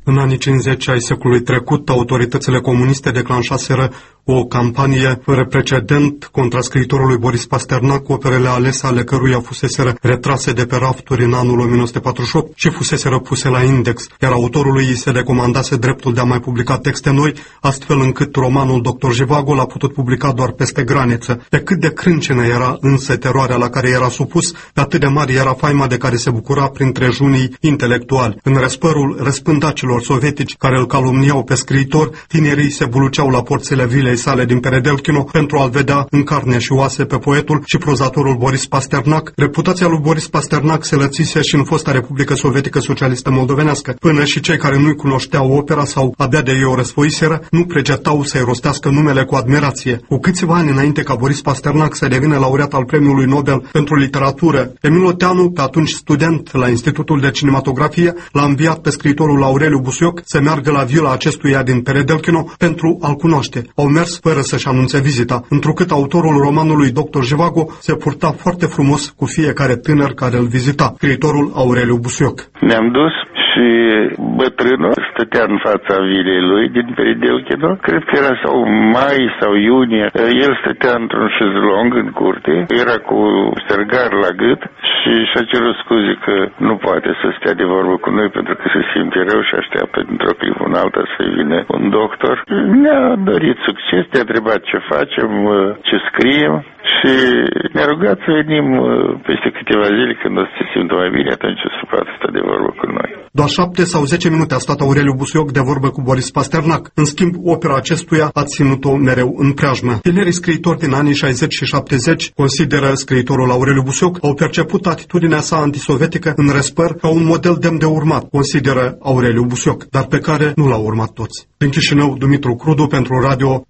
În anii 50 ai secolului trecut, autoritățile comuniste declanșaseră o campanie fără precedent contra scriitorului Boris Pasternak, operele alese ale căruia fuseseră retrase de pe rafturi în anul 1948 și fuseseră puse la index, iar autorului îi se recomandase dreptul de a mai publica texte noi, astfel încât romanul Dr. Zhivago l-a putut publica doar peste graniță. Pe cât de crâncenă era însă teroarea la care era supus, pe atât de mare era faima de care se bucura printre junii intelectuali. În răspărul răspândacilor sovietici care îl calumniau pe scriitor, tinerii se buluceau la porțile vilei sale din Peredelchino pentru a-l vedea în carne și oase pe poetul și prozatorul Boris Pasternak. Reputația lui Boris Pasternak se lățise și în fosta Republică Sovietică Socialistă Moldovenească. Până și cei care nu-i cunoșteau opera sau abia de ei o răsfoiseră, nu pregetau să-i rostească numele cu admirație. Cu câțiva ani înainte ca Boris Pasternak să devină laureat al Premiului Nobel pentru literatură, Emil Oteanu, pe atunci student la Institutul de Cinematografie, l-a înviat pe scriitorul Aureliu Busuioc să meargă la vila acestuia din Peredelchino pentru a-l cunoaște. Au mers fără să-și anunțe vizita, întrucât autorul romanului Dr. Zhivago se purta foarte frumos cu fiecare tânăr care îl vizita, scriitorul Aureliu Busuioc. Ne-am dus și bătrânul stătea în fața vilei lui din Peredelchino. Cred că era sau mai sau iunie. El stătea într-un șezlong în curte, era cu sergar la gât și și-a cerut scuze că nu poate să stea de vorbă cu noi pentru că se simte rău și așteaptă dintr-o clipă în alta să vină un doctor. Ne-a dorit succes, ne-a întrebat ce facem, ce scriem și ne-a rugat să venim peste câteva zile când o să se simtă mai bine, atunci o să poată sta de vorbă cu noi. Doar 7 sau 10 minute a stat Aureliu Busuioc de vorbă cu Boris Pasternak. În schimb, opera acestuia a ținut-o mereu în preajmă. Tinerii scriitori din anii 60 și 70, consideră scriitorul Aureliu Busuioc, au perceput atitudinea sa antisovietică în răspăr ca un model demn de urmat, consideră Aureliu Busuioc, dar pe care nu l-au urmat toți. Din Chișinău, Dumitru Crudu pentru Radio